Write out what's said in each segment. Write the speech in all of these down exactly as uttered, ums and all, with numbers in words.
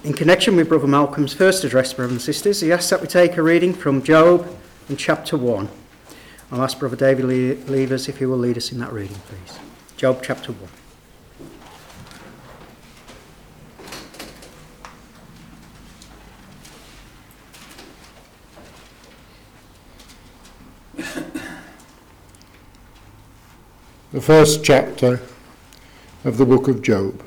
In connection with Brother Malcolm's first address, brothers and sisters, he asks that we take a reading from Job in chapter one. I'll ask Brother David Levers if he will lead us in that reading, please. Job chapter one. The first chapter of the book of Job.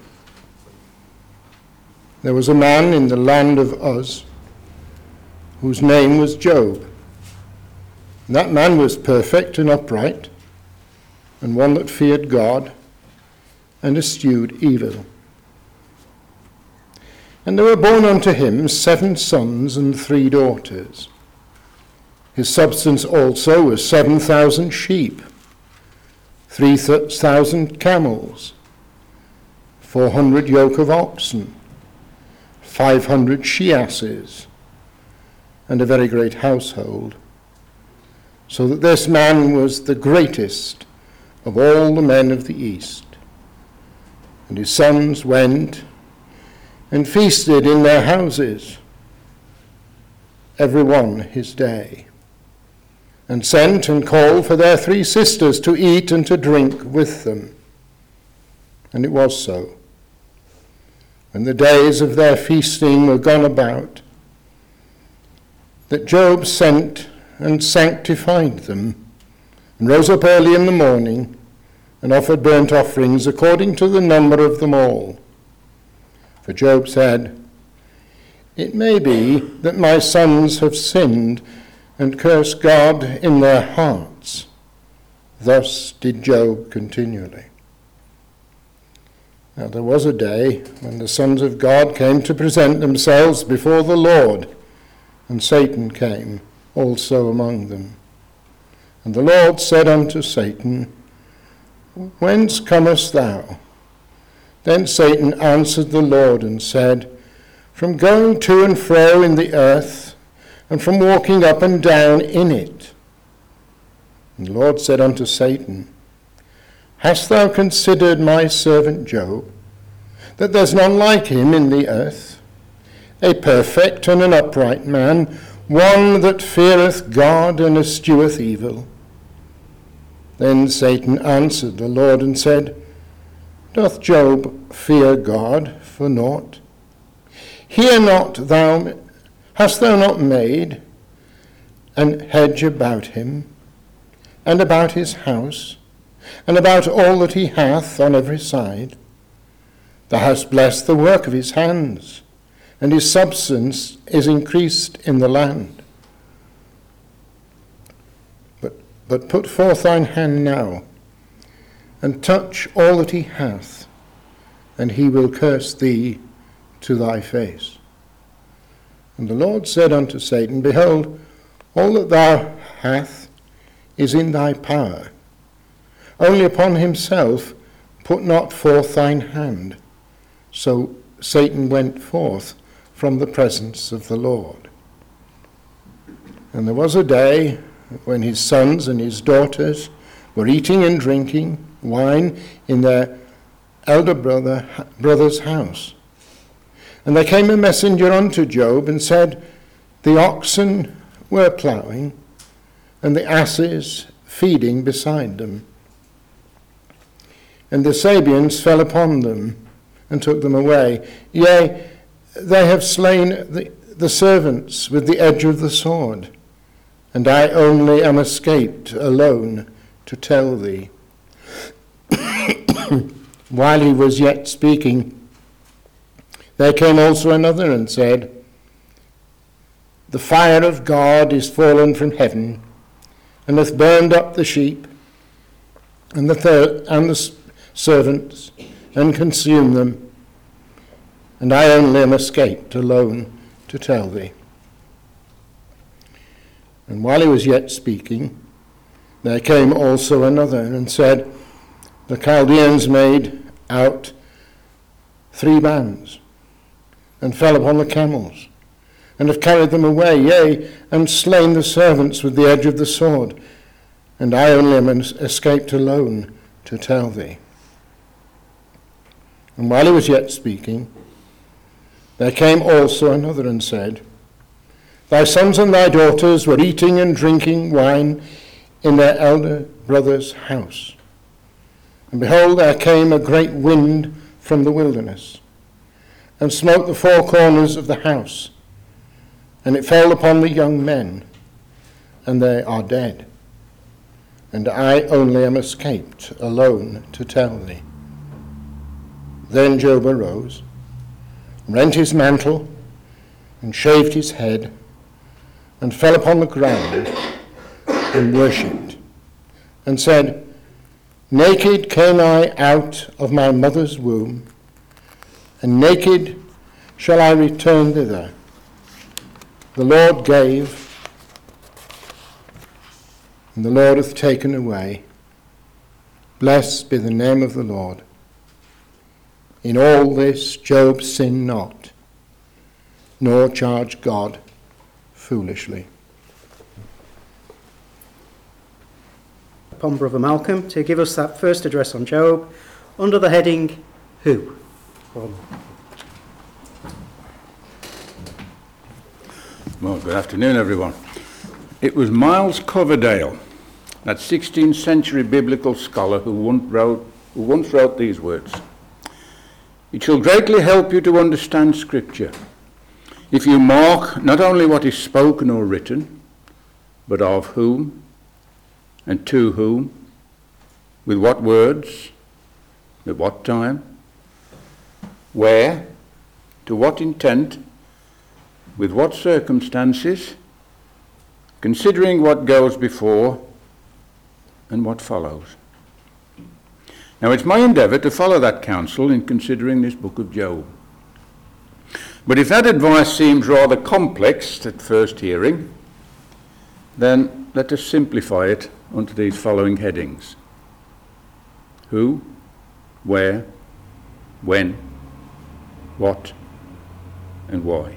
There was a man in the land of Uz whose name was Job. And that man was perfect and upright, and one that feared God and eschewed evil. And there were born unto him seven sons and three daughters. His substance also was seven thousand sheep, three thousand camels, four hundred yoke of oxen, five hundred she-asses, and a very great household, so that this man was the greatest of all the men of the east. And his sons went and feasted in their houses, every one his day, and sent and called for their three sisters to eat and to drink with them. And it was so. When the days of their feasting were gone about, that Job sent and sanctified them, and rose up early in the morning, and offered burnt offerings according to the number of them all. For Job said, "It may be that my sons have sinned, and cursed God in their hearts." Thus did Job continually. Now there was a day when the sons of God came to present themselves before the Lord, and Satan came also among them. And the Lord said unto Satan, "Whence comest thou?" Then Satan answered the Lord and said, "From going to and fro in the earth, and from walking up and down in it." And the Lord said unto Satan, "Hast thou considered my servant Job, that there's none like him in the earth, a perfect and an upright man, one that feareth God and escheweth evil?" Then Satan answered the Lord and said, "Doth Job fear God for naught? Hear not thou, hast thou not made an hedge about him, and about his house, and about all that he hath on every side? Thou hast blessed the work of his hands, and his substance is increased in the land. But, but put forth thine hand now, and touch all that he hath, and he will curse thee to thy face." And the Lord said unto Satan, "Behold, all that thou hast is in thy power. Only upon himself put not forth thine hand." So Satan went forth from the presence of the Lord. And there was a day when his sons and his daughters were eating and drinking wine in their elder brother, brother's house. And there came a messenger unto Job and said, "The oxen were ploughing, and the asses feeding beside them. And the Sabeans fell upon them, and took them away. Yea, they have slain the, the servants with the edge of the sword, and I only am escaped alone to tell thee." While he was yet speaking, there came also another and said, "The fire of God is fallen from heaven, and hath burned up the sheep, and the, thir- and the servants, and consumed them, and I only am escaped alone to tell thee." And while he was yet speaking, there came also another and said, "The Chaldeans made out three bands, and fell upon the camels, and have carried them away, yea, and slain the servants with the edge of the sword, and I only am escaped alone to tell thee." And while he was yet speaking, There came also another and said, Thy sons and thy daughters were eating and drinking wine in their elder brother's house. And behold, there came a great wind from the wilderness, and smote the four corners of the house, and it fell upon the young men, and they are dead. And I only am escaped alone to tell thee. Then Job arose, rent his mantle, and shaved his head, and fell upon the ground, and worshipped, and said, Naked came I out of my mother's womb, and naked shall I return thither. The Lord gave, and the Lord hath taken away. Blessed be the name of the Lord. In all this Job sinned not, nor charged God foolishly. Upon Brother Malcolm to give us that first address on Job under the heading, Who? Brother. Well, good afternoon, everyone. It was Miles Coverdale, that sixteenth century biblical scholar who once wrote, who once wrote these words. It shall greatly help you to understand Scripture if you mark not only what is spoken or written, but of whom and to whom, with what words, at what time, where, to what intent, with what circumstances, considering what goes before and what follows. Now, it's my endeavour to follow that counsel in considering this book of Job. But if that advice seems rather complex at first hearing, then let us simplify it onto these following headings. Who, where, when, what, and why.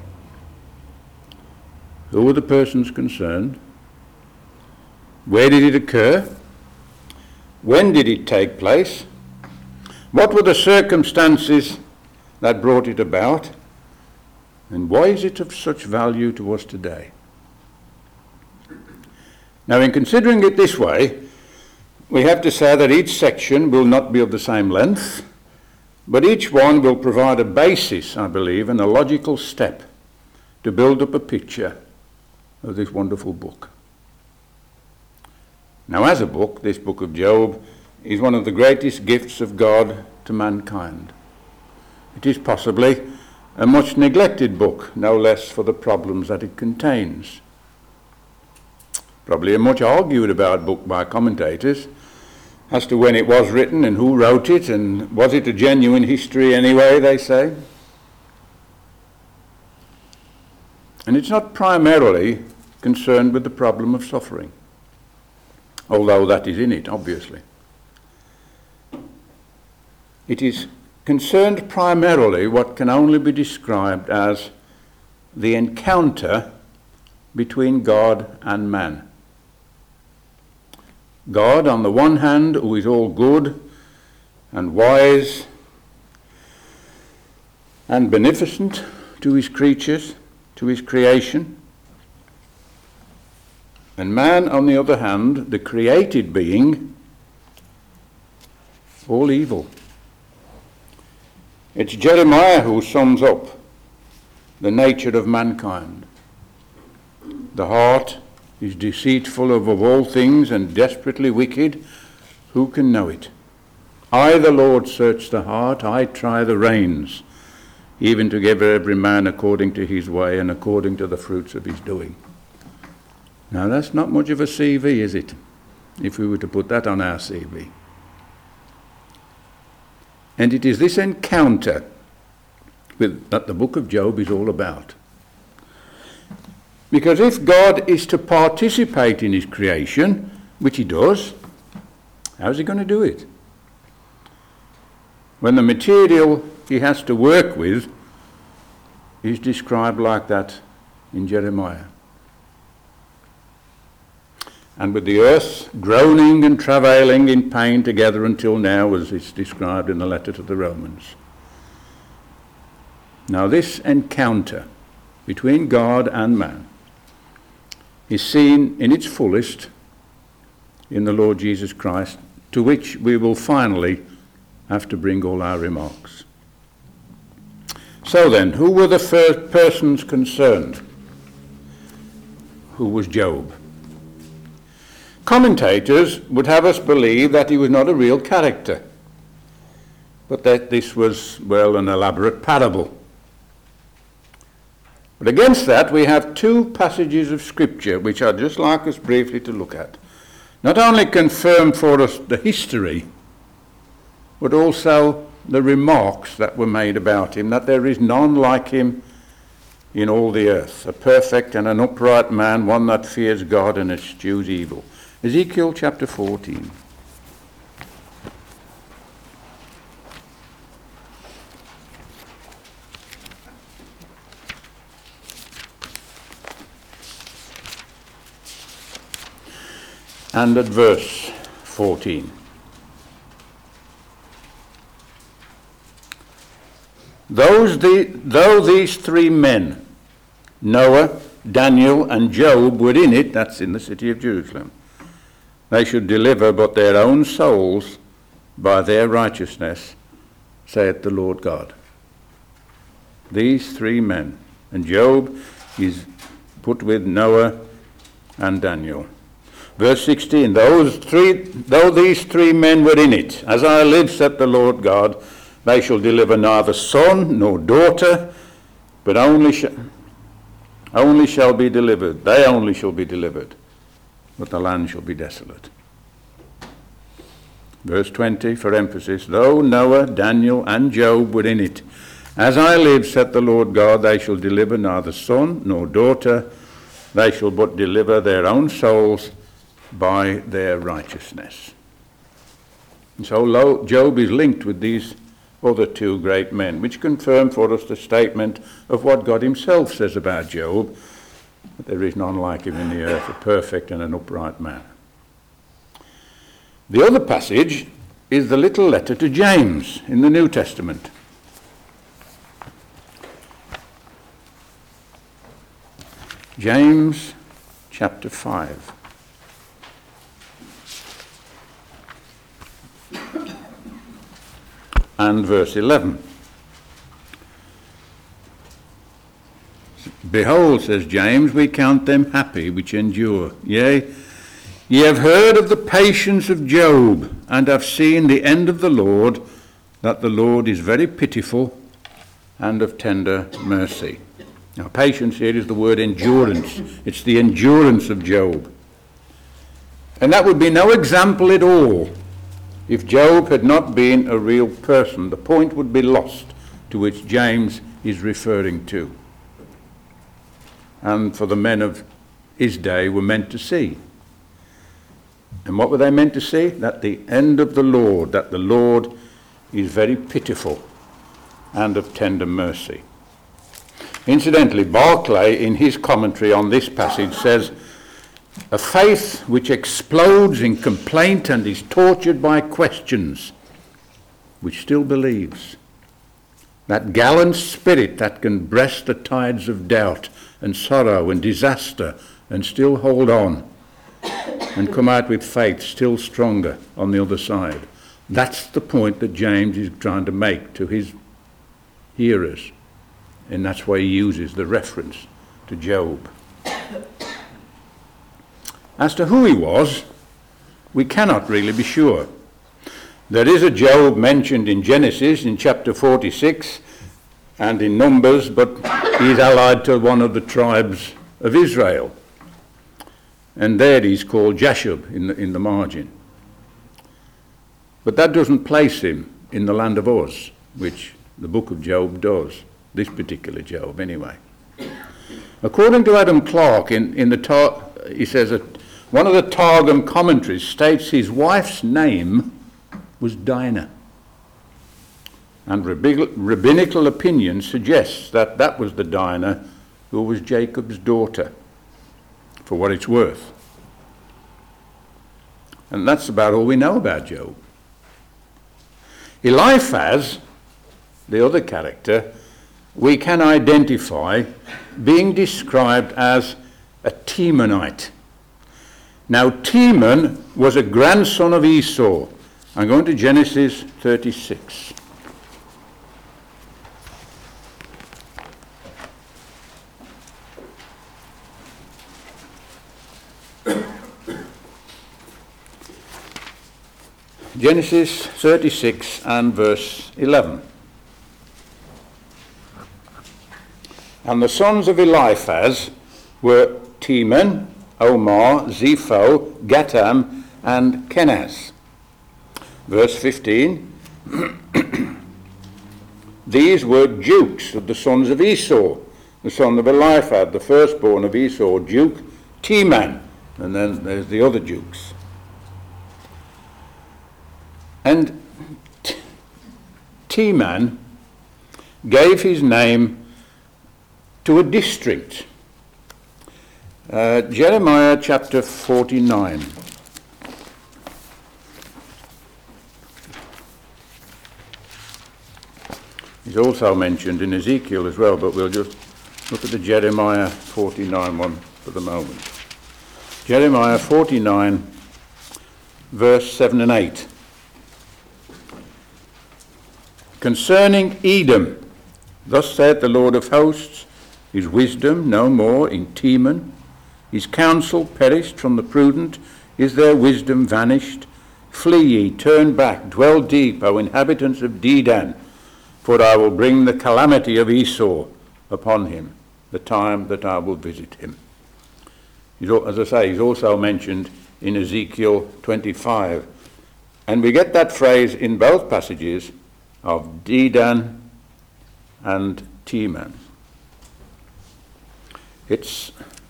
Who were the persons concerned? Where did it occur? When did it take place? What were the circumstances that brought it about? And why is it of such value to us today? Now, in considering it this way, we have to say that each section will not be of the same length, but each one will provide a basis, I believe, and a logical step to build up a picture of this wonderful book. Now, as a book, this book of Job is one of the greatest gifts of God to mankind. It is possibly a much neglected book, no less for the problems that it contains. Probably a much argued about book by commentators as to when it was written and who wrote it, and was it a genuine history anyway, they say. And it's not primarily concerned with the problem of suffering, although that is in it, obviously. It is concerned primarily what can only be described as the encounter between God and man. God, on the one hand, who is all good and wise and beneficent to his creatures, to his creation, and man, on the other hand, the created being, all evil. It's Jeremiah who sums up the nature of mankind. The heart is deceitful above all things and desperately wicked. Who can know it? I, the Lord, search the heart. I try the reins, even to give every man according to his way and according to the fruits of his doing. Now, that's not much of a C V, is it? If we were to put that on our C V. And it is this encounter with, that the book of Job is all about. Because if God is to participate in his creation, which he does, how's he going to do it? When the material he has to work with is described like that in Jeremiah. And with the earth groaning and travailing in pain together until now, as it's described in the letter to the Romans. Now this encounter between God and man is seen in its fullest in the Lord Jesus Christ, to which we will finally have to bring all our remarks. So then, who were the first persons concerned? Who was Job? Commentators would have us believe that he was not a real character, but that this was, well, an elaborate parable. But against that, we have two passages of Scripture which I'd just like us briefly to look at. Not only confirm for us the history, but also the remarks that were made about him, that there is none like him in all the earth, a perfect and an upright man, one that fears God and eschews evil. Ezekiel chapter fourteen. And at verse fourteen. Those the, though these three men, Noah, Daniel, and Job, were in it, that's in the city of Jerusalem, they should deliver but their own souls by their righteousness, saith the Lord God. These three men, and Job is put with Noah and Daniel. Verse sixteen, those three, though these three men were in it, as I live, saith the Lord God, they shall deliver neither son nor daughter, but only, sh- only shall be delivered. They only shall be delivered, but the land shall be desolate. Verse twenty, for emphasis, though Noah, Daniel, and Job were in it, as I live, saith the Lord God, they shall deliver neither son nor daughter, they shall but deliver their own souls by their righteousness. And so Job is linked with these other two great men, which confirm for us the statement of what God himself says about Job, that there is none like him in the earth, a perfect and an upright man. The other passage is the little letter to James in the New Testament. James chapter five. And verse eleven. Behold, says James, we count them happy which endure. Yea, ye have heard of the patience of Job, and have seen the end of the Lord, that the Lord is very pitiful and of tender mercy. Now, patience here is the word endurance. It's the endurance of Job. And that would be no example at all if Job had not been a real person. The point would be lost to which James is referring to, and for the men of his day were meant to see. And what were they meant to see? That the end of the Lord, that the Lord is very pitiful and of tender mercy. Incidentally, Barclay, in his commentary on this passage, says, a faith which explodes in complaint and is tortured by questions, which still believes. That gallant spirit that can breast the tides of doubt and sorrow and disaster and still hold on and come out with faith still stronger on the other side. That's the point that James is trying to make to his hearers. And that's why he uses the reference to Job. As to who he was, we cannot really be sure. There is a Job mentioned in Genesis in chapter forty-six and in Numbers, but he's allied to one of the tribes of Israel. And there he's called Jashub in the, in the margin. But that doesn't place him in the land of Uz, which the book of Job does, this particular Job anyway. According to Adam Clarke, in, in the tar- he says that one of the Targum commentaries states his wife's name was Dinah. And rabbinical opinion suggests that that was the Dinah who was Jacob's daughter, for what it's worth. And that's about all we know about Job. Eliphaz, the other character, we can identify being described as a Temanite. Now, Teman was a grandson of Esau. I'm going to Genesis thirty-six. Genesis thirty-six and verse eleven. And the sons of Eliphaz were Teman, Omar, Zepho, Gatam, and Kenaz. Verse fifteen. These were dukes of the sons of Esau, the son of Eliphaz, the firstborn of Esau, duke Teman. And then there's the other dukes. And T- Teman gave his name to a district. Uh, Jeremiah chapter forty-nine. He's also mentioned in Ezekiel as well, but we'll just look at the Jeremiah forty-nine one for the moment. Jeremiah forty-nine, verse seven and eight. Concerning Edom, thus saith the Lord of hosts, his wisdom no more in Teman, his counsel perished from the prudent, is their wisdom vanished? Flee ye, turn back, dwell deep, O inhabitants of Dedan, for I will bring the calamity of Esau upon him, the time that I will visit him. He's, as I say, he's also mentioned in Ezekiel twenty-five. And we get that phrase in both passages of Dedan and Teman. It's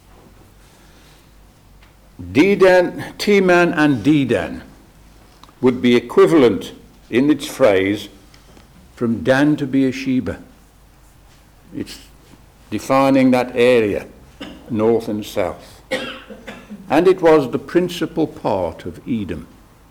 Dedan, Teman and Dedan would be equivalent in its phrase from Dan to Beersheba. It's defining that area, north and south. And it was the principal part of Edom.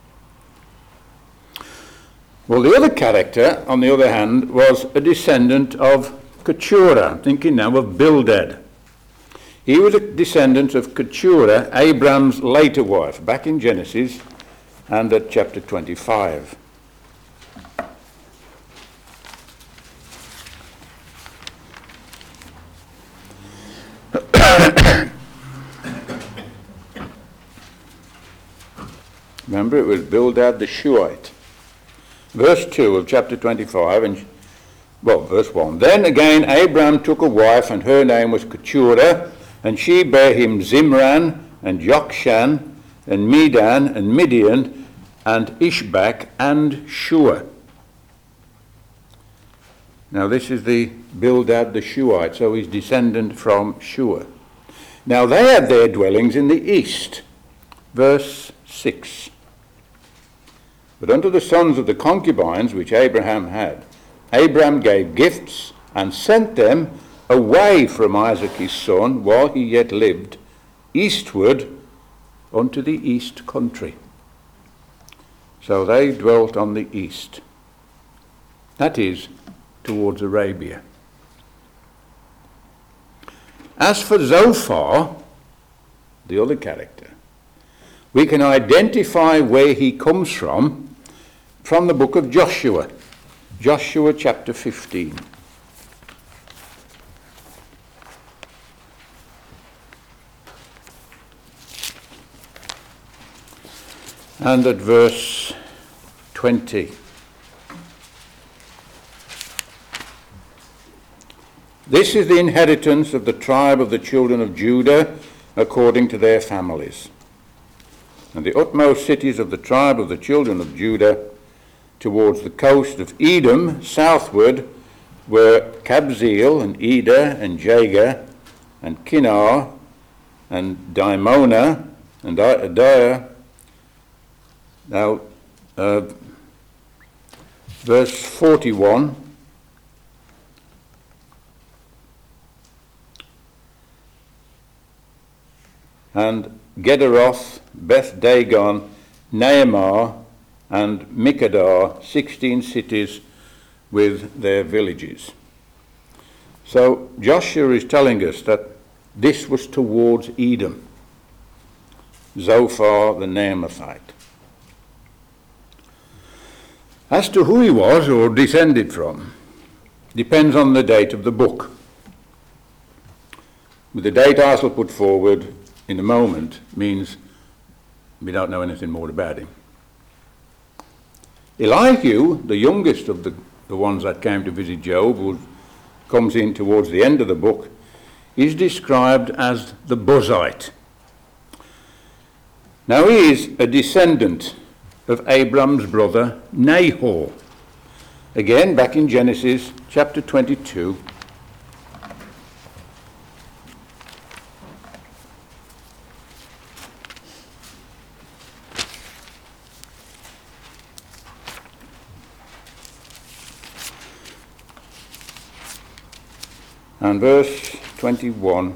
Well, the other character, on the other hand, was a descendant of Keturah. I'm thinking now of Bildad. He was a descendant of Keturah, Abraham's later wife, back in Genesis and at chapter twenty-five. Remember, it was Bildad the Shuhite. Verse two of chapter twenty-five, and well, verse one. Then again Abraham took a wife, and her name was Keturah, and she bare him Zimran, and Jokshan, and Medan, and Midian, and Ishbak, and Shua. Now this is the Bildad the Shuhite, so he's descendant from Shua. Now they had their dwellings in the east. Verse six. But unto the sons of the concubines which Abraham had, Abraham gave gifts and sent them away from Isaac his son while he yet lived, eastward unto the east country. So they dwelt on the east. That is, towards Arabia. As for Zophar, the other character, we can identify where he comes from from the book of Joshua, Joshua chapter fifteen. And at verse twenty. This is the inheritance of the tribe of the children of Judah according to their families. And the utmost cities of the tribe of the children of Judah towards the coast of Edom southward were Kabzeel and Eder and Jagar and Kinnah and Dimona and Adiah. Now, uh, verse forty-one. And Gederoth, Beth Dagon, Naamah, and Mikkedah, sixteen cities with their villages. So Joshua is telling us that this was towards Edom, Zophar the Naamathite. As to who he was or descended from, depends on the date of the book. With the date I shall put forward in a moment means we don't know anything more about him. Elihu, the youngest of the, the ones that came to visit Job, who comes in towards the end of the book, is described as the Buzite. Now he is a descendant of Abram's brother Nahor. Again, back in Genesis chapter twenty-two. And verse twenty-one.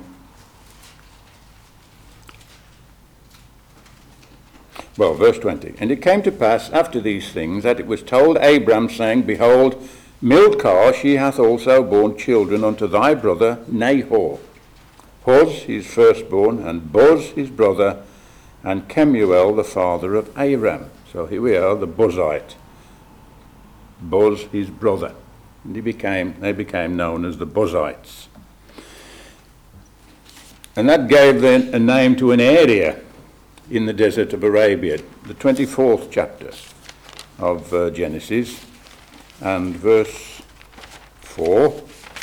Well, verse twenty. And it came to pass after these things that it was told Abram, saying, Behold, Milcah, she hath also borne children unto thy brother Nahor. Huz his firstborn, and Buz his brother, and Kemuel the father of Aram. So here we are, the Buzite. Buz his brother. And he became, they became known as the Buzites. And that gave then a name to an area in the desert of Arabia, the twenty-fourth chapter of uh, Genesis, and verse four.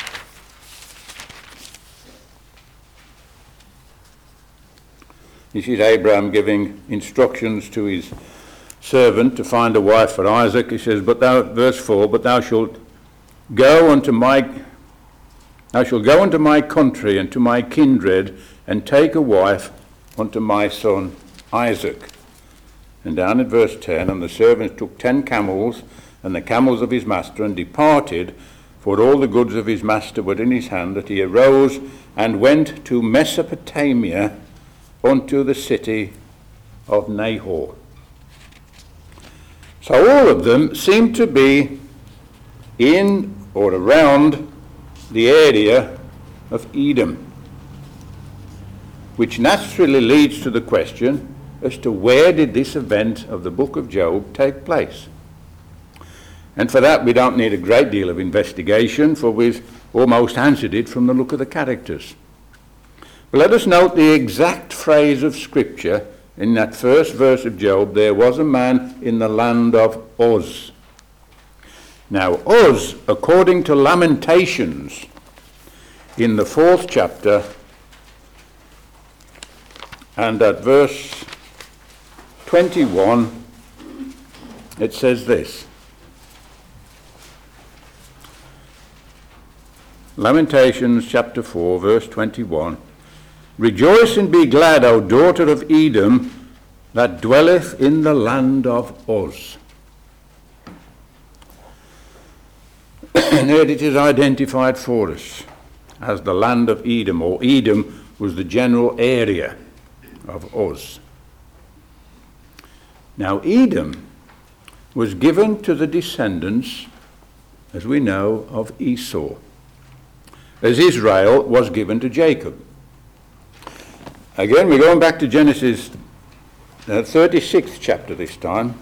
This is Abraham giving instructions to his servant to find a wife for Isaac. He says, but thou, verse four, but thou shalt go unto my, thou shalt go unto my country and to my kindred, and take a wife unto my son Isaac. And down at verse ten, and the servants took ten camels, and the camels of his master, and departed, for all the goods of his master were in his hand, that he arose and went to Mesopotamia unto the city of Nahor. So all of them seem to be in or around the area of Edom, which naturally leads to the question as to where did this event of the book of Job take place. And for that we don't need a great deal of investigation, for we've almost answered it from the look of the characters. But let us note the exact phrase of Scripture in that first verse of Job. There was a man in the land of Uz. Now Uz, according to Lamentations, in the fourth chapter, and at verse twenty-one, it says this. Lamentations chapter four, verse twenty-one. Rejoice and be glad, O daughter of Edom, that dwelleth in the land of Uz. And here it is identified for us as the land of Edom, or Edom was the general area of Uz. Now Edom was given to the descendants, as we know, of Esau, as Israel was given to Jacob. Again, we're going back to Genesis uh, thirty-sixth chapter this time.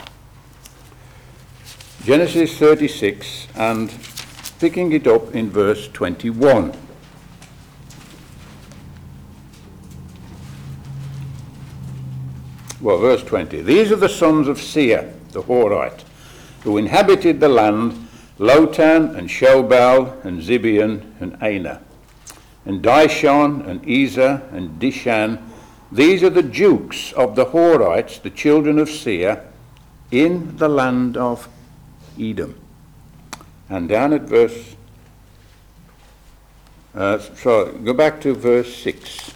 Genesis thirty-six, and picking it up in verse twenty-one. Well, verse twenty. These are the sons of Seir, the Horite, who inhabited the land, Lotan and Shobal and Zibeon and Anah, and Dishon and Ezer and Dishan. These are the dukes of the Horites, the children of Seir, in the land of Edom. And down at verse, uh, so go back to verse six.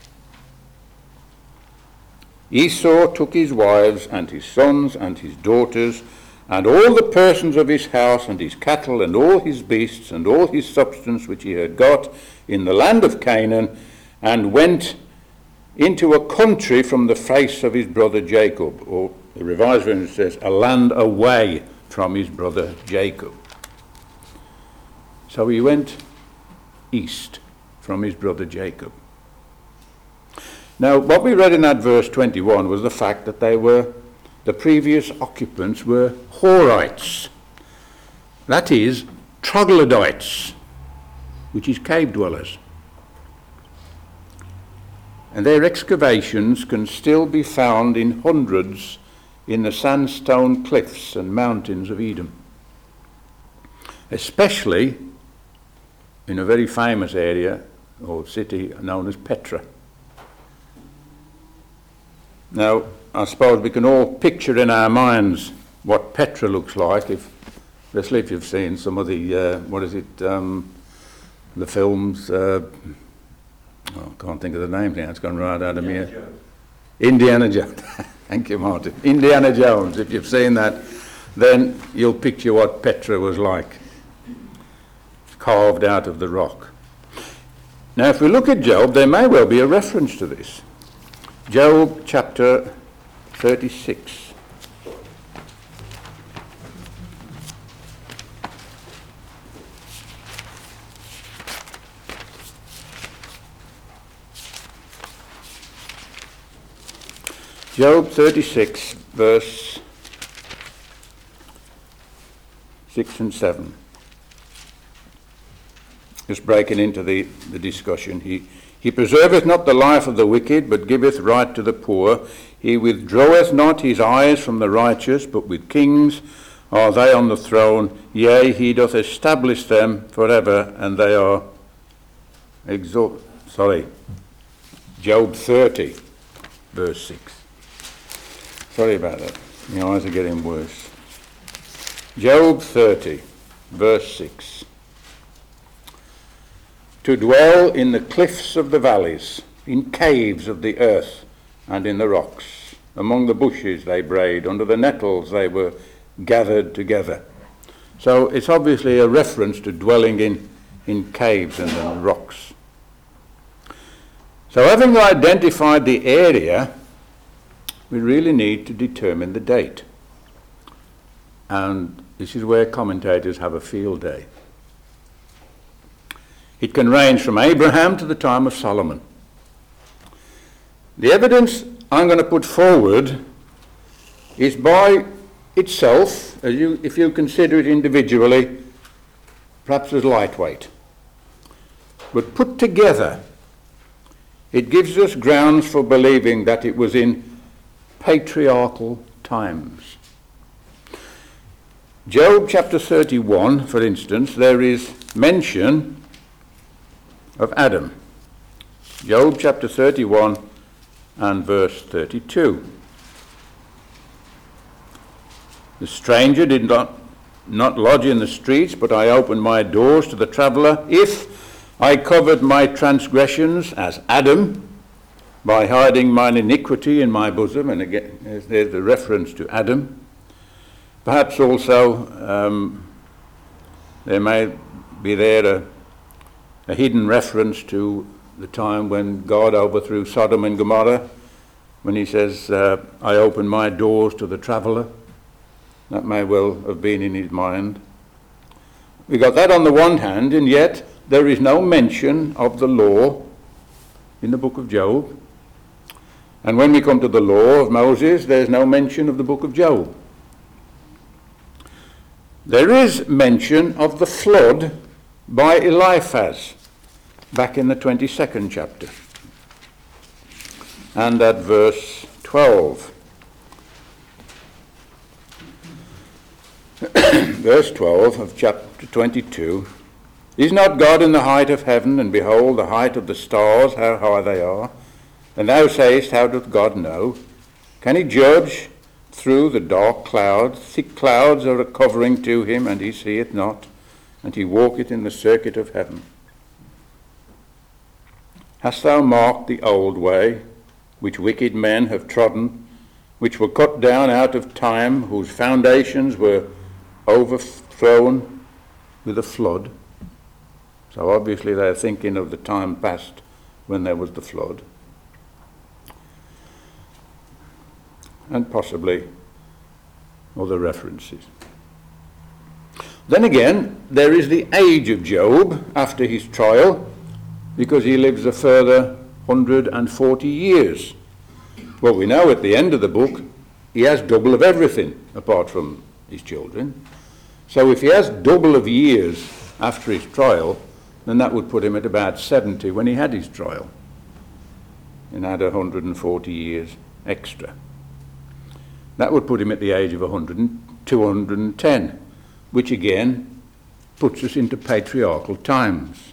Esau took his wives and his sons and his daughters and all the persons of his house and his cattle and all his beasts and all his substance which he had got in the land of Canaan, and went into a country from the face of his brother Jacob, or the Revised Version says a land away from his brother Jacob. So he went east from his brother Jacob. Now, what we read in that verse twenty-one was the fact that they were, the previous occupants were Horites, that is, troglodytes, which is cave dwellers. And their excavations can still be found in hundreds in the sandstone cliffs and mountains of Edom, especially in a very famous area or city known as Petra. Now, I suppose we can all picture in our minds what Petra looks like, if, especially if you've seen some of the, uh, what is it, um, the films, uh, oh, I can't think of the name now, it's gone right out of me. Indiana Jones. Thank you, Martin. Indiana Jones, if you've seen that, then you'll picture what Petra was like, carved out of the rock. Now, if we look at Job, there may well be a reference to this. Job chapter thirty-six. Job thirty-six, verse six and seven. Just breaking into the, the discussion. He, he preserveth not the life of the wicked, but giveth right to the poor. He withdraweth not his eyes from the righteous, but with kings are they on the throne. Yea, he doth establish them forever, and they are exalt. Sorry, Job thirty, verse six. Sorry about that. My eyes are getting worse. Job thirty, verse six. To dwell in the cliffs of the valleys, in caves of the earth, and in the rocks. Among the bushes they brayed, under the nettles they were gathered together. So it's obviously a reference to dwelling in, in caves and in rocks. So having identified the area, we really need to determine the date. And this is where commentators have a field day. It can range from Abraham to the time of Solomon. The evidence I'm going to put forward is by itself, as you, if you consider it individually, perhaps as lightweight. But put together, it gives us grounds for believing that it was in patriarchal times. Job chapter thirty-one, for instance, there is mention of Adam. Job chapter thirty-one and verse thirty-two. The stranger did not, not lodge in the streets, but I opened my doors to the traveller. If I covered my transgressions as Adam, by hiding mine iniquity in my bosom, and again there's the reference to Adam. Perhaps also um, there may be there a A hidden reference to the time when God overthrew Sodom and Gomorrah, when he says, uh, I open my doors to the traveller. That may well have been in his mind. We got that on the one hand, and yet there is no mention of the law in the book of Job. And when we come to the law of Moses, there's no mention of the book of Job. There is mention of the flood by Eliphaz, back in the twenty-second chapter, and at verse twelve. Verse twelve of chapter twenty-two. Is not God in the height of heaven, and behold the height of the stars, how high they are? And thou sayest, how doth God know? Can he judge through the dark clouds? Thick clouds are a covering to him, and he seeth not, and he walketh in the circuit of heaven. Hast thou marked the old way, which wicked men have trodden, which were cut down out of time, whose foundations were overthrown with a flood? So obviously they're thinking of the time past when there was the flood. And possibly other references. Then again, there is the age of Job after his trial, because he lives a further one hundred forty years. Well, we know at the end of the book, he has double of everything, apart from his children. So if he has double of years after his trial, then that would put him at about seventy when he had his trial, and had one hundred forty years extra. That would put him at the age of one hundred, two hundred ten, which again puts us into patriarchal times.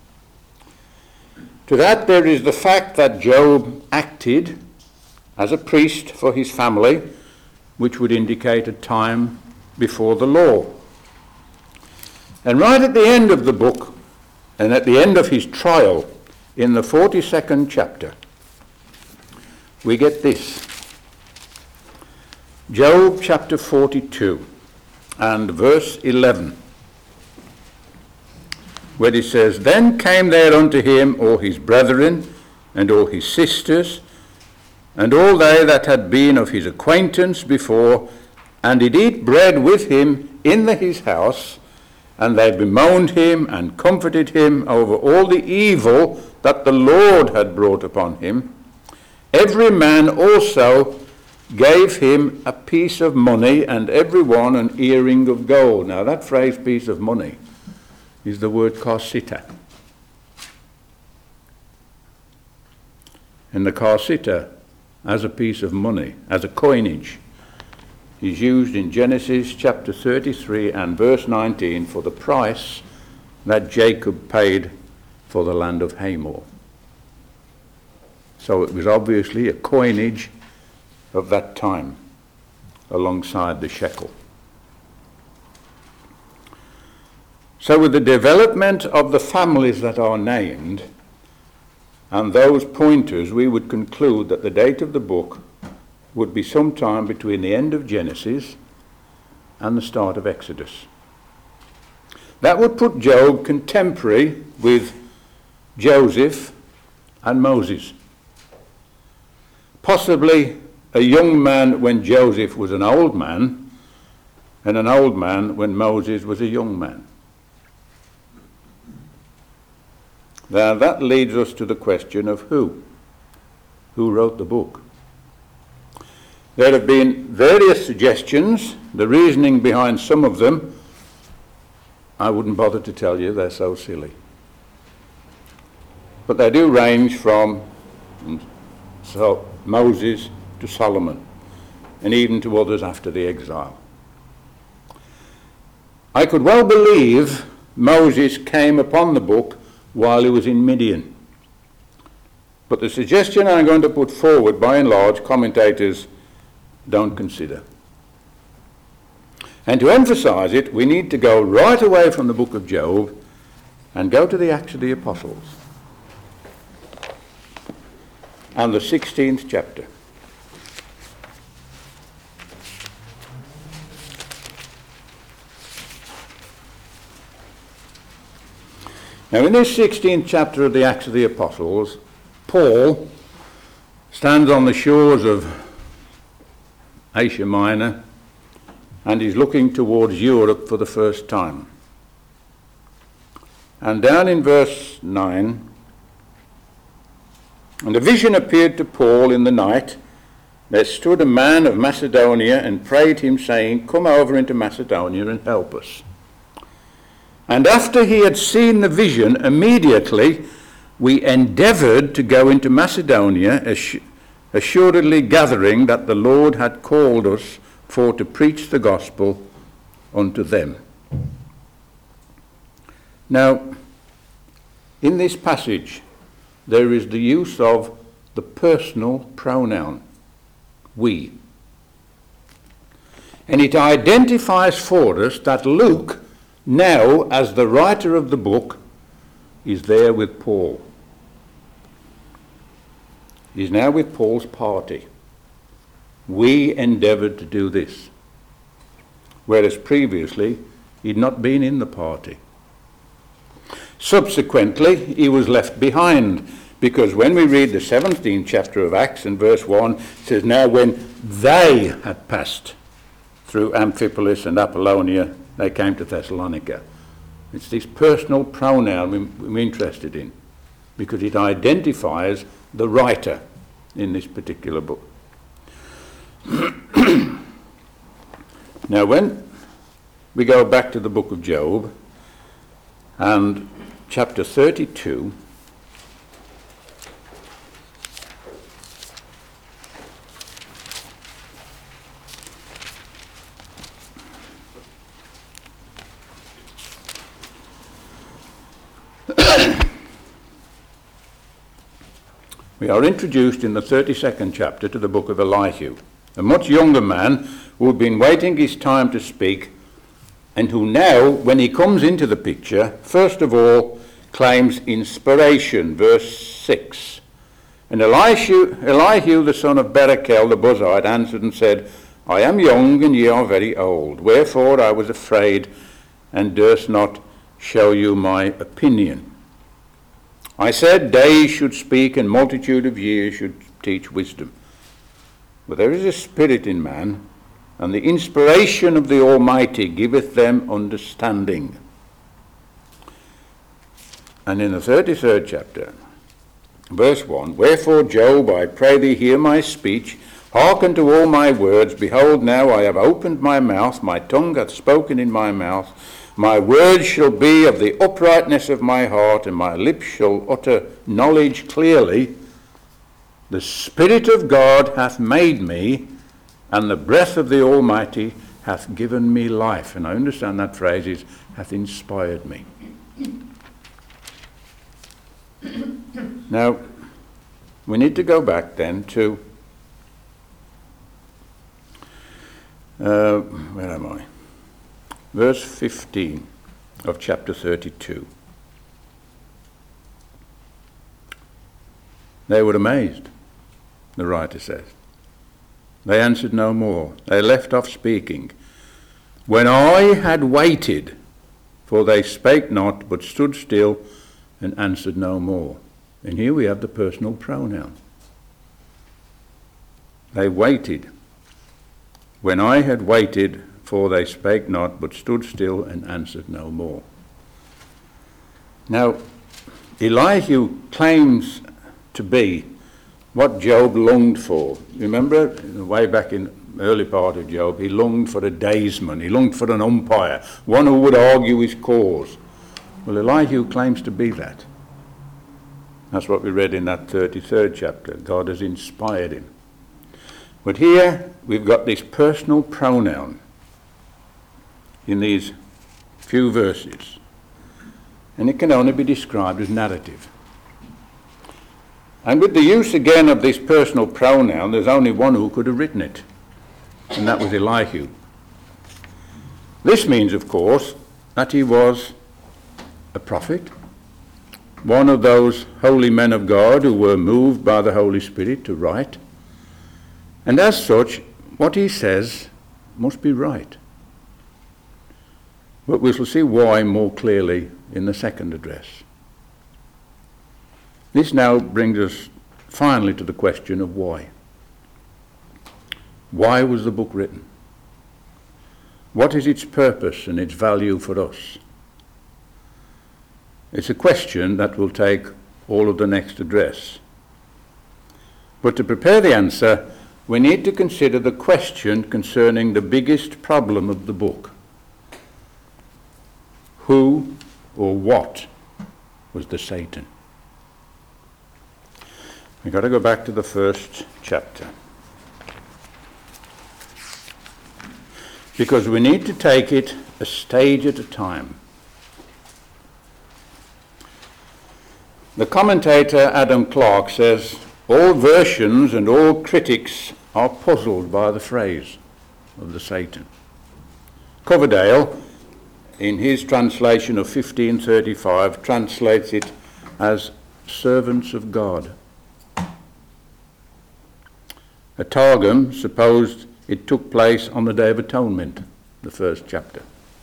To that there is the fact that Job acted as a priest for his family, which would indicate a time before the law. And right at the end of the book, and at the end of his trial, in the forty-second chapter, we get this. Job chapter forty-two and verse eleven, where it says, Then came there unto him all his brethren, and all his sisters, and all they that had been of his acquaintance before, and did eat bread with him in the, his house, and they bemoaned him and comforted him over all the evil that the Lord had brought upon him. Every man also gave him a piece of money, and every one an earring of gold. Now that phrase, piece of money, is the word karsita. And the karsita, as a piece of money, as a coinage, is used in Genesis chapter thirty-three and verse nineteen for the price that Jacob paid for the land of Hamor. So it was obviously a coinage of that time, alongside the shekel. So with the development of the families that are named, and those pointers, we would conclude that the date of the book would be sometime between the end of Genesis and the start of Exodus. That would put Job contemporary with Joseph and Moses. Possibly a young man when Joseph was an old man, and an old man when Moses was a young man. Now that leads us to the question of who? Who wrote the book? There have been various suggestions. The reasoning behind some of them, I wouldn't bother to tell you, they're so silly. But they do range from so Moses to Solomon, and even to others after the exile. I could well believe Moses came upon the book while he was in Midian. But the suggestion I'm going to put forward, by and large, commentators don't consider. And to emphasize it, we need to go right away from the book of Job and go to the Acts of the Apostles and the sixteenth chapter. Now in this sixteenth chapter of the Acts of the Apostles, Paul stands on the shores of Asia Minor and is looking towards Europe for the first time. And down in verse nine, And a vision appeared to Paul in the night. There stood a man of Macedonia and prayed him, saying, Come over into Macedonia and help us. And after he had seen the vision, immediately we endeavoured to go into Macedonia, assuredly gathering that the Lord had called us for to preach the gospel unto them. Now, in this passage, there is the use of the personal pronoun, we. And it identifies for us that Luke, now as the writer of the book, is there with Paul. He's now with Paul's party. We endeavoured to do this, whereas previously he'd not been in the party. Subsequently, he was left behind, because when we read the seventeenth chapter of Acts and verse one, it says, Now when they had passed through Amphipolis and Apollonia they came to Thessalonica. It's this personal pronoun we- we're interested in, because it identifies the writer in this particular book. Now, when we go back to the book of Job and chapter thirty-two, we are introduced in the thirty-second chapter to the book of Elihu, a much younger man who had been waiting his time to speak, and who now, when he comes into the picture, first of all claims inspiration. Verse six. And Elihu, Elihu the son of Berekel the Buzite answered and said, I am young, and ye are very old. Wherefore I was afraid, and durst not show you my opinion. I said, days should speak, and multitude of years should teach wisdom. But there is a spirit in man, and the inspiration of the Almighty giveth them understanding. And in the thirty-third chapter, verse one, Wherefore, Job, I pray thee, hear my speech, hearken to all my words. Behold, now I have opened my mouth, my tongue hath spoken in my mouth. My words shall be of the uprightness of my heart, and my lips shall utter knowledge clearly. The Spirit of God hath made me, and the breath of the Almighty hath given me life. And I understand that phrase is, hath inspired me. Now, we need to go back then to, uh, where am I? Verse fifteen of chapter thirty-two. They were amazed, the writer says. They answered no more. They left off speaking. When I had waited, for they spake not, but stood still and answered no more. And here we have the personal pronoun. They waited. When I had waited, for they spake not, but stood still and answered no more. Now, Elihu claims to be what Job longed for. Remember, way back in the early part of Job, he longed for a daysman, he longed for an umpire, one who would argue his cause. Well, Elihu claims to be that. That's what we read in that thirty-third chapter. God has inspired him. But here we've got this personal pronoun in these few verses, and it can only be described as narrative. And with the use again of this personal pronoun, there's only one who could have written it, and that was Elihu. This means, of course, that he was a prophet, one of those holy men of God who were moved by the Holy Spirit to write, and as such, what he says must be right. But we shall see why more clearly in the second address. This now brings us finally to the question of why. Why was the book written? What is its purpose and its value for us? It's a question that will take all of the next address. But to prepare the answer, we need to consider the question concerning the biggest problem of the book. Who or what was the Satan? We've got to go back to the first chapter, because we need to take it a stage at a time. The commentator Adam Clarke says, all versions and all critics are puzzled by the phrase of the Satan. Coverdale, in his translation of fifteen thirty-five, translates it as servants of God. A Targum supposed it took place on the Day of Atonement, the first chapter.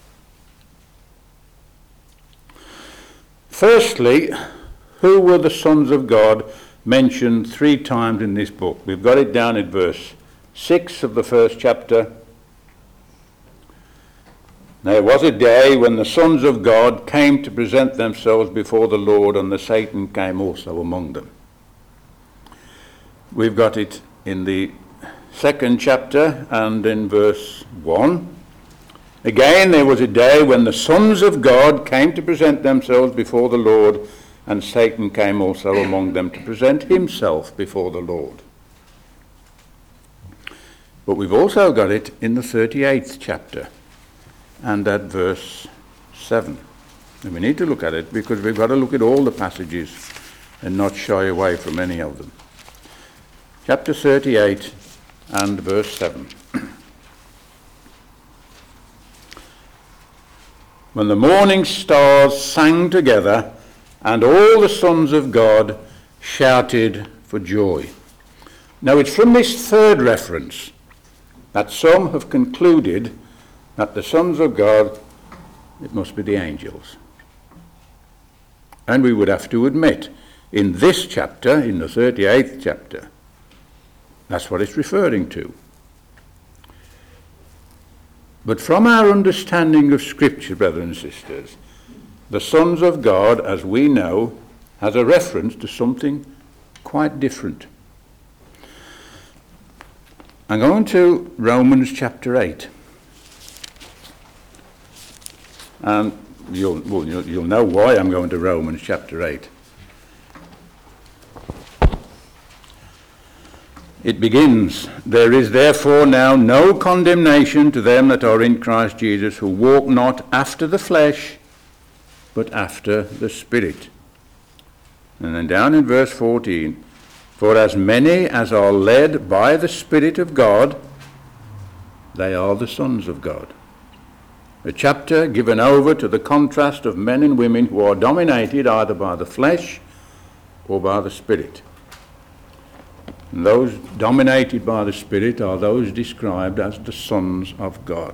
Firstly, who were the sons of God mentioned three times in this book? We've got it down in verse six of the first chapter, There was a day when the sons of God came to present themselves before the Lord, and the Satan came also among them. We've got it in the second chapter and in verse one. Again, there was a day when the sons of God came to present themselves before the Lord, and Satan came also among them to present himself before the Lord. But we've also got it in the thirty-eighth chapter and at verse seven. And we need to look at it because we've got to look at all the passages and not shy away from any of them. Chapter thirty-eight and verse seven. When the morning stars sang together, and all the sons of God shouted for joy. Now it's from this third reference that some have concluded that the sons of God, it must be the angels. And we would have to admit, in this chapter, in the thirty-eighth chapter, that's what it's referring to. But from our understanding of Scripture, brothers and sisters, the sons of God, as we know, has a reference to something quite different. I'm going to Romans chapter eight. And you'll, well, you'll, you'll know why I'm going to Romans chapter eight. It begins, "There is therefore now no condemnation to them that are in Christ Jesus, who walk not after the flesh, but after the Spirit." And then down in verse fourteen, "For as many as are led by the Spirit of God, they are the sons of God." A chapter given over to the contrast of men and women who are dominated either by the flesh or by the Spirit. And those dominated by the Spirit are those described as the sons of God.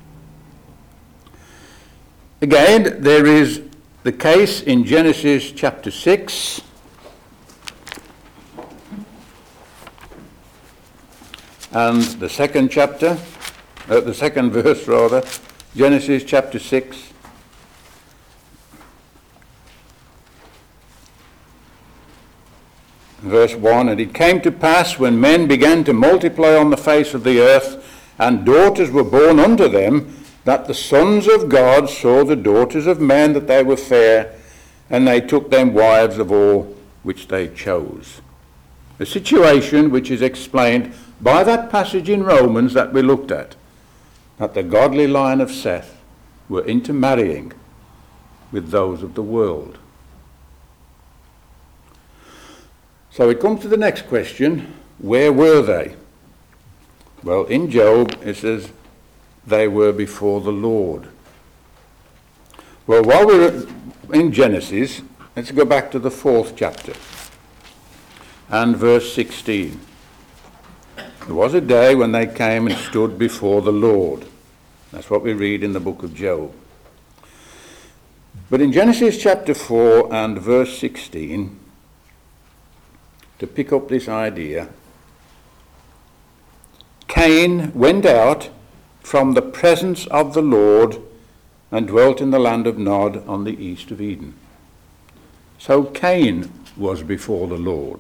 Again, there is the case in Genesis chapter six. And the second chapter, uh, the second verse rather, Genesis chapter six. Verse one, "And it came to pass when men began to multiply on the face of the earth, and daughters were born unto them, that the sons of God saw the daughters of men that they were fair, and they took them wives of all which they chose." A situation which is explained by that passage in Romans that we looked at, that the godly line of Seth were intermarrying with those of the world. So it comes to the next question, where were they? Well, in Job it says they were before the Lord. Well, while we're in Genesis, let's go back to the fourth chapter and verse sixteen. "There was a day when they came and stood before the Lord." That's what we read in the book of Job. But in Genesis chapter four and verse sixteen, to pick up this idea, Cain went out from the presence of the Lord and dwelt in the land of Nod on the east of Eden. So Cain was before the Lord.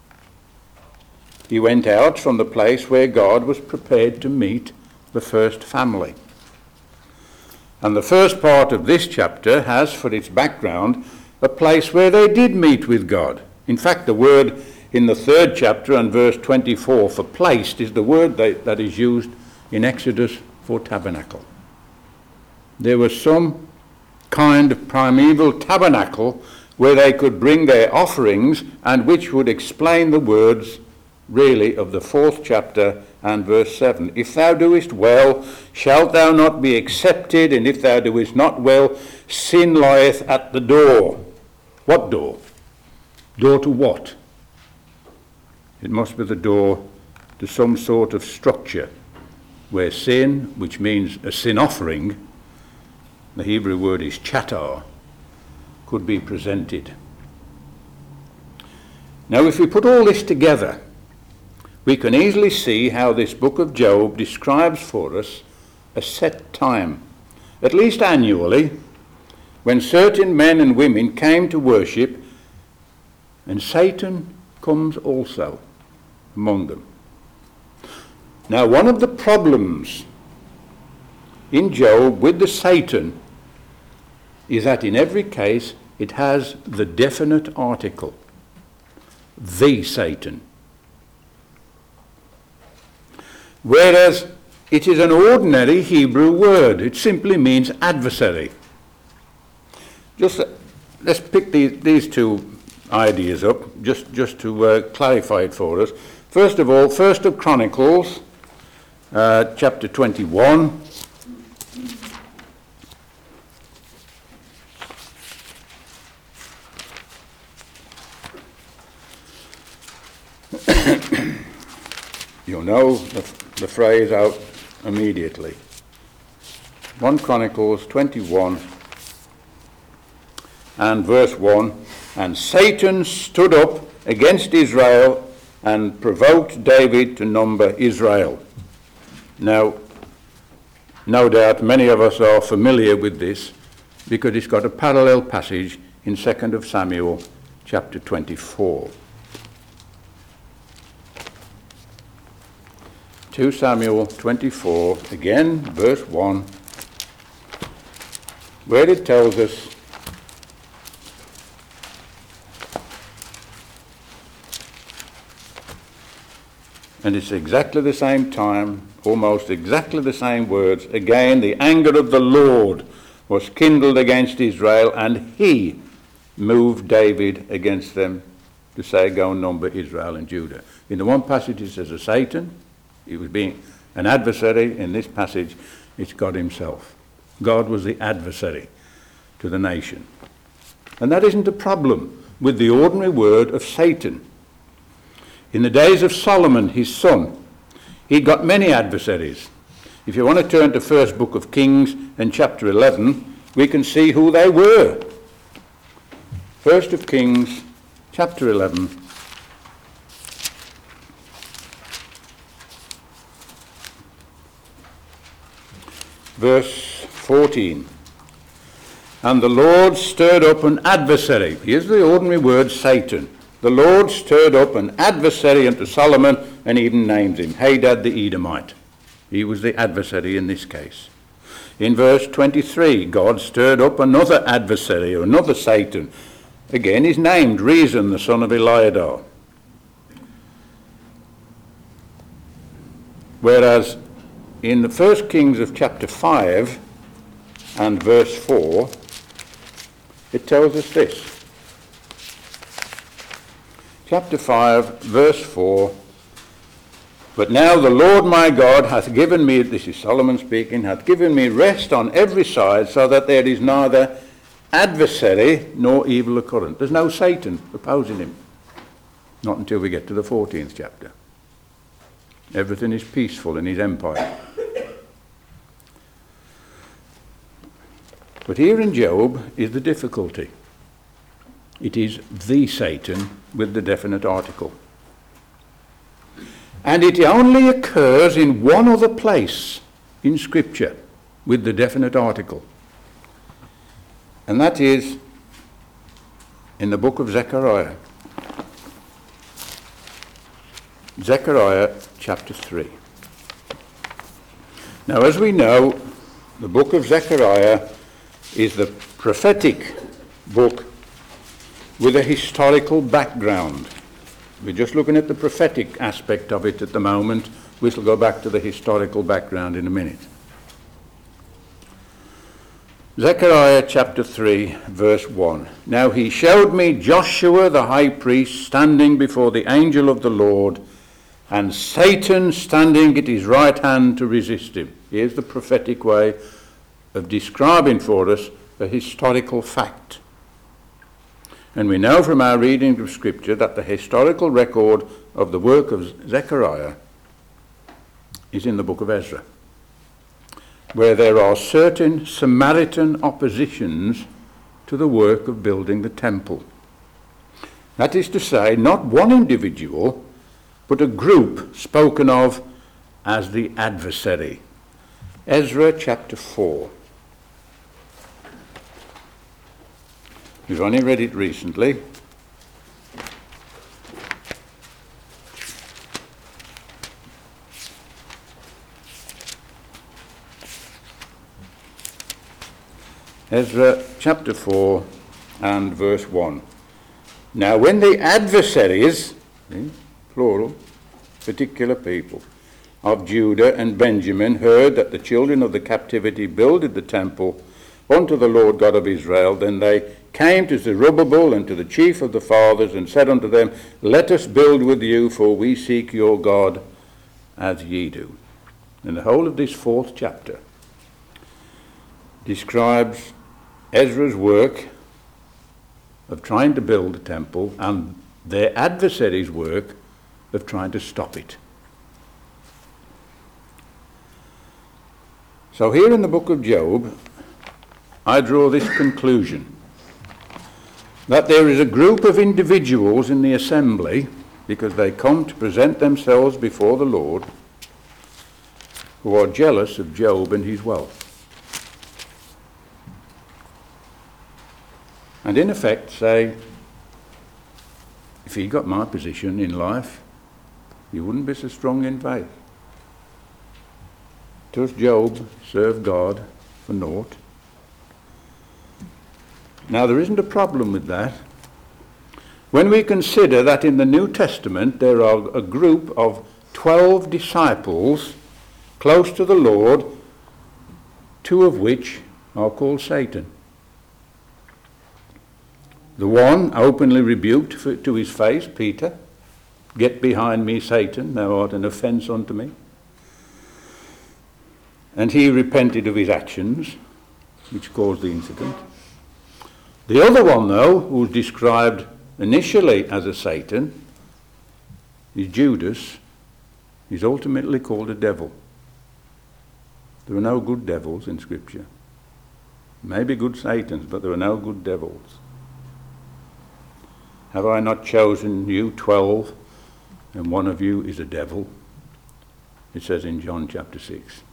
He went out from the place where God was prepared to meet the first family. And the first part of this chapter has for its background a place where they did meet with God. In fact, the word in the third chapter and verse twenty-four for placed is the word that, that is used in Exodus for tabernacle. There was some kind of primeval tabernacle where they could bring their offerings, and which would explain the words really of the fourth chapter and verse seven. "If thou doest well, shalt thou not be accepted, and if thou doest not well, sin lieth at the door." What door? Door to what? It must be the door to some sort of structure where sin, which means a sin offering, the Hebrew word is chatar, could be presented. Now, if we put all this together, we can easily see how this book of Job describes for us a set time at least annually, when certain men and women came to worship, and Satan comes also among them. Now, one of the problems in Job with the Satan is that in every case it has the definite article, the Satan. Whereas it is an ordinary Hebrew word. It simply means adversary. Just uh, let's pick these, these two ideas up, just, just to uh, clarify it for us. First of all, First of Chronicles, uh, chapter twenty-one. You'll know the, the phrase out immediately. First Chronicles twenty-one and verse one. And Satan stood up against Israel and provoked David to number Israel. Now, no doubt many of us are familiar with this because it's got a parallel passage in Second of Samuel chapter twenty-four. Second Samuel twenty-four, again, verse one, where it tells us, and it's exactly the same time, almost exactly the same words. Again, the anger of the Lord was kindled against Israel, and he moved David against them to say, go and number Israel and Judah. In the one passage it says a Satan. He was being an adversary. In this passage, it's God himself. God was the adversary to the nation. And that isn't a problem with the ordinary word of Satan. In the days of Solomon, his son, he got many adversaries. If you want to turn to first book of Kings and chapter eleven, we can see who they were. First of Kings, chapter eleven. Verse fourteen. And the Lord stirred up an adversary. Here's the ordinary word, Satan. The Lord stirred up an adversary unto Solomon, and even names him, Hadad the Edomite. He was the adversary in this case. In verse twenty-three, God stirred up another adversary, or another Satan. Again, he's named Rezon, the son of Eliadah. Whereas in the First Kings of chapter five and verse four, it tells us this. Chapter five, verse four. But now the Lord my God hath given me, this is Solomon speaking, hath given me rest on every side, so that there is neither adversary nor evil occurrent. There's no Satan opposing him. Not until we get to the fourteenth chapter. Everything is peaceful in his empire. But here in Job is the difficulty. It is the Satan with the definite article. And it only occurs in one other place in Scripture with the definite article. And that is in the book of Zechariah. Zechariah chapter three. Now, as we know, the book of Zechariah is the prophetic book with a historical background. We're just looking at the prophetic aspect of it at the moment. We shall go back to the historical background in a minute. Zechariah chapter three, verse one. Now he showed me Joshua the high priest standing before the angel of the Lord, and Satan standing at his right hand to resist him. Here's the prophetic way of describing for us a historical fact. And we know from our reading of Scripture that the historical record of the work of Zechariah is in the book of Ezra, where there are certain Samaritan oppositions to the work of building the temple. That is to say, not one individual, but a group spoken of as the adversary. Ezra chapter four. We've only read it recently. Ezra chapter four and verse one. Now when the adversaries, plural, particular people, of Judah and Benjamin heard that the children of the captivity builded the temple unto the Lord God of Israel, then they came to Zerubbabel and to the chief of the fathers and said unto them, Let us build with you, for we seek your God as ye do. And the whole of this fourth chapter describes Ezra's work of trying to build a temple and their adversaries' work of trying to stop it. So here in the book of Job, I draw this conclusion, that there is a group of individuals in the assembly, because they come to present themselves before the Lord, who are jealous of Job and his wealth. And in effect say, if he got my position in life, you wouldn't be so strong in faith. Does Job serve God for naught? Now there isn't a problem with that. When we consider that in the New Testament there are a group of twelve disciples close to the Lord, two of which are called Satan. The one openly rebuked for, to his face, Peter, Get behind me, Satan, thou art an offence unto me. And he repented of his actions, which caused the incident. The other one, though, who was described initially as a Satan, is Judas. He's ultimately called a devil. There are no good devils in Scripture. Maybe good Satans, but there are no good devils. Have I not chosen you twelve, and one of you is a devil? It says in John chapter six.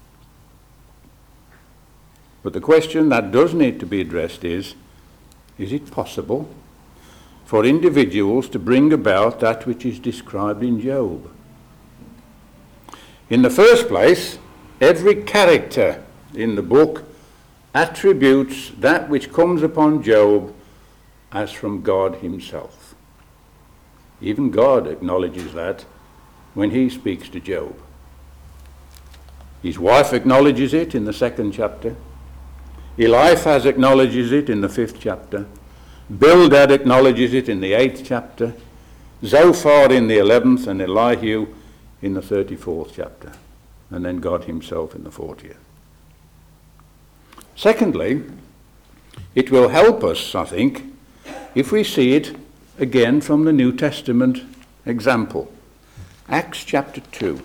But the question that does need to be addressed is, is it possible for individuals to bring about that which is described in Job? In the first place, every character in the book attributes that which comes upon Job as from God himself. Even God acknowledges that when he speaks to Job. His wife acknowledges it in the second chapter. Eliphaz acknowledges it in the fifth chapter. Bildad acknowledges it in the eighth chapter. Zophar in the eleventh, and Elihu in the thirty-fourth chapter. And then God himself in the fortieth. Secondly, it will help us, I think, if we see it again from the New Testament example. Acts chapter two.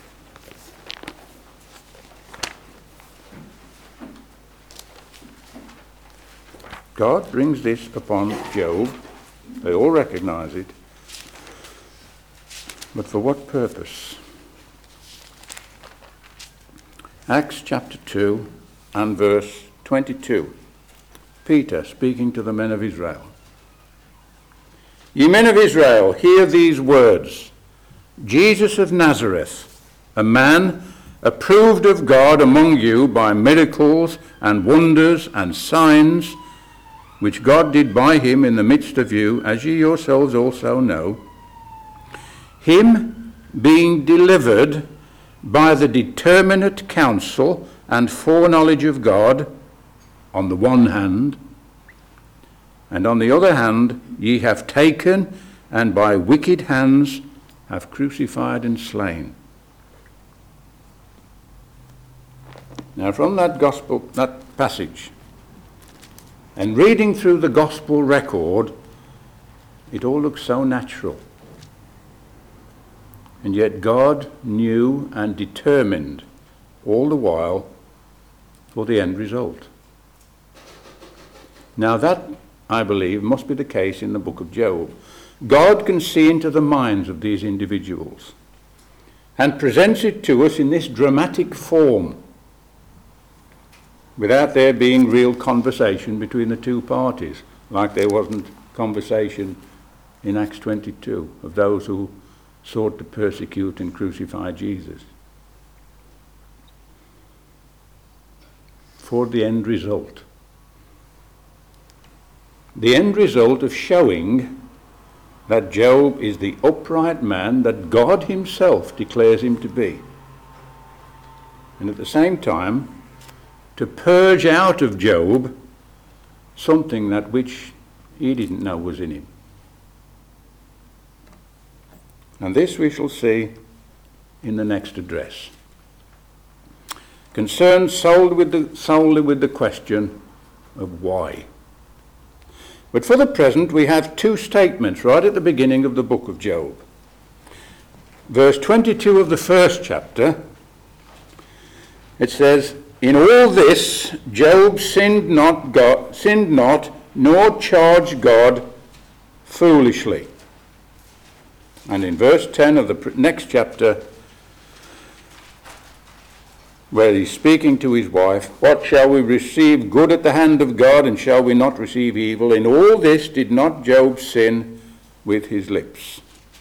God brings this upon Job. They all recognize it. But for what purpose? Acts chapter two and verse twenty-two. Peter speaking to the men of Israel. Ye men of Israel, hear these words. Jesus of Nazareth, a man approved of God among you by miracles and wonders and signs, which God did by him in the midst of you, as ye yourselves also know, him being delivered by the determinate counsel and foreknowledge of God, on the one hand, and on the other hand, ye have taken, and by wicked hands have crucified and slain. Now from that gospel, that passage, and reading through the gospel record, it all looks so natural. And yet God knew and determined all the while for the end result. Now that, I believe, must be the case in the book of Job. God can see into the minds of these individuals and presents it to us in this dramatic form without there being real conversation between the two parties. like there wasn't conversation in Acts twenty-two of those who sought to persecute and crucify Jesus. For the end result. The end result of showing that Job is the upright man that God himself declares him to be. And at the same time, to purge out of Job something that which he didn't know was in him. And this we shall see in the next address. Concerned solely with the, solely with the question of why. But for the present, we have two statements right at the beginning of the book of Job. Verse twenty-two of the first chapter, it says, "In all this Job sinned not, God, sinned not, nor charged God foolishly." And in verse ten of the next chapter, where he's speaking to his wife, "What shall we receive good at the hand of God, and shall we not receive evil? In all this did not Job sin with his lips."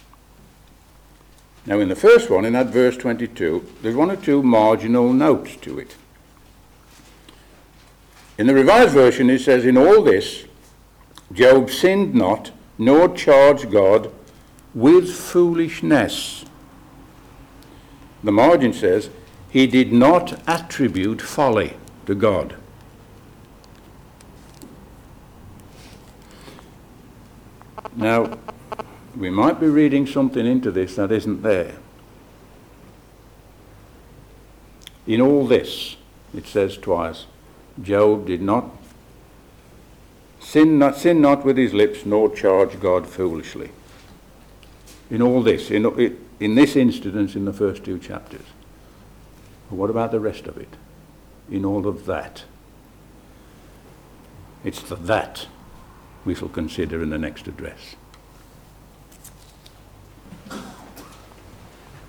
Now in the first one, in that verse twenty-two, there's one or two marginal notes to it. In the Revised Version it says, "In all this Job sinned not, nor charged God with foolishness." The margin says, "He did not attribute folly to God." Now, we might be reading something into this that isn't there. In all this, it says twice, Job did not sin, not sin not with his lips, nor charge God foolishly. In all this, in, in this instance in the first two chapters. But what about the rest of it? In all of that. It's the that we shall consider in the next address.